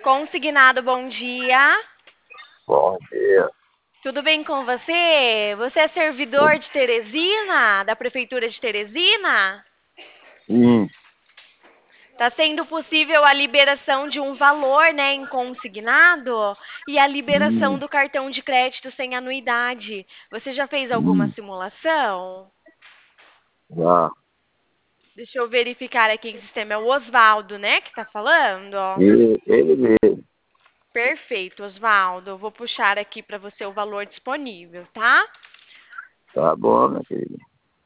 Consignado, bom dia. Bom dia. Tudo bem com você? Você é servidor de Teresina, da Prefeitura de Teresina? Sim, Está sendo possível a liberação de um valor, né, em consignado e a liberação sim, do cartão de crédito sem anuidade. Você já fez alguma sim, simulação? já. Deixa eu verificar aqui em sistema. É o Osvaldo, né, que está falando? Ele mesmo. Perfeito, Osvaldo. Eu vou puxar aqui para você o valor disponível, tá? Tá bom, minha querida.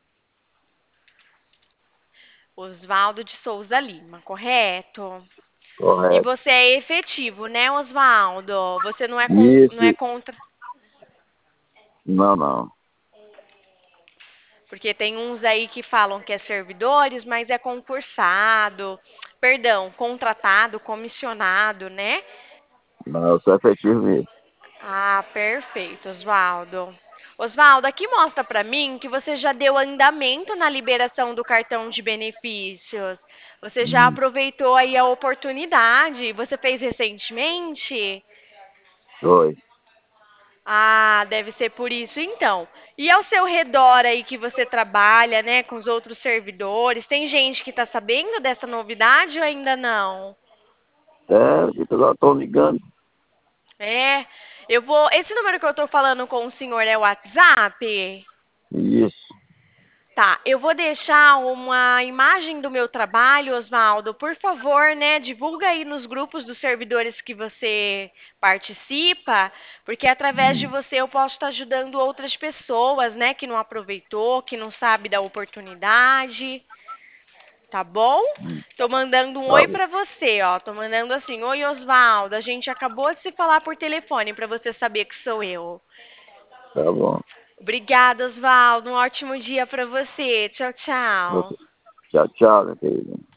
Osvaldo de Souza Lima, correto? E Correto. você é efetivo, né, Osvaldo? Você não é Isso. contra. Não, não. Porque tem uns aí que falam que é servidores, mas é concursado. Perdão, contratado, comissionado, né? Não, eu sou efetivo mesmo. Ah, perfeito, Osvaldo. Osvaldo, aqui mostra para mim que você já deu andamento na liberação do cartão de benefícios. Você já Hum, aproveitou aí a oportunidade? Você fez recentemente? Foi. Ah, deve ser por isso então. E ao seu redor aí que você trabalha, né, com os outros servidores, tem gente que está sabendo dessa novidade ou ainda não? É, que eu tô ligando. É, eu vou. Esse número que eu tô falando com o senhor é o WhatsApp? Isso. Tá, eu vou deixar uma imagem do meu trabalho, Osvaldo. Por favor, né, divulga aí nos grupos dos servidores que você participa, porque através de Hum, você eu posso estar ajudando outras pessoas, né, que não aproveitou, que não sabe da oportunidade, tá bom? hum, Tô mandando um Tá oi bom. pra você, ó. Tô mandando assim: "Oi, Osvaldo, a gente acabou de se falar por telefone pra você saber que sou eu." Tá bom. Obrigada, Osvaldo. Um ótimo dia pra você. Tchau, Ok. tchau. Tchau, tchau, minha querida.